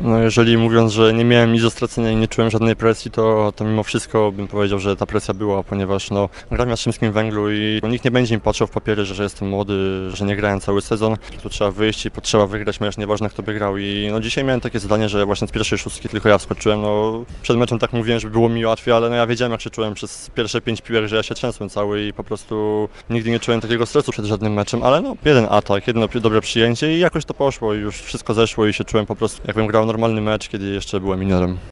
No jeżeli mówiąc, że nie miałem nic do stracenia i nie czułem żadnej presji, to mimo wszystko bym powiedział, że ta presja była, ponieważ gram w Jastrzębskim Węglu i nikt nie będzie mi patrzył w papiery, że jestem młody, że nie grałem cały sezon. Tu trzeba wyjść i trzeba wygrać mecz, nieważne kto by grał. I dzisiaj miałem takie zadanie, że właśnie z pierwszej szóstki tylko ja wskoczyłem. Przed meczem tak mówiłem, żeby było mi łatwiej, ale ja wiedziałem jak się czułem przez pierwsze 5 piłek, że ja się trzęsłem cały i po prostu nigdy nie czułem takiego stresu przed żadnym meczem, ale jeden atak, jedno dobre przyjęcie i jakoś to poszło i już wszystko zeszło i się czułem po prostu jakbym grał normalny mecz, kiedy jeszcze byłem juniorem.